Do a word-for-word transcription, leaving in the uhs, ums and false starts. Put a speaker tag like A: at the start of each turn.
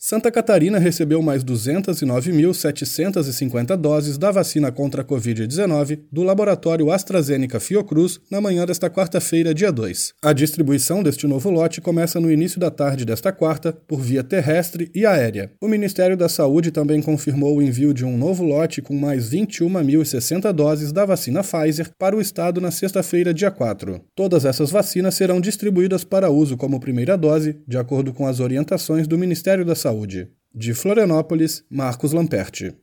A: Santa Catarina recebeu mais duzentas e nove mil setecentas e cinquenta doses da vacina contra a covid dezenove do laboratório AstraZeneca Fiocruz na manhã desta quarta-feira, dia dois. A distribuição deste novo lote começa no início da tarde desta quarta, por via terrestre e aérea. O Ministério da Saúde também confirmou o envio de um novo lote com mais vinte e uma mil e sessenta doses da vacina Pfizer para o estado na sexta-feira, dia quatro. Todas essas vacinas serão distribuídas para uso como primeira dose, de acordo com as orientações do Ministério da Saúde. De Florianópolis, Marcos Lamperti.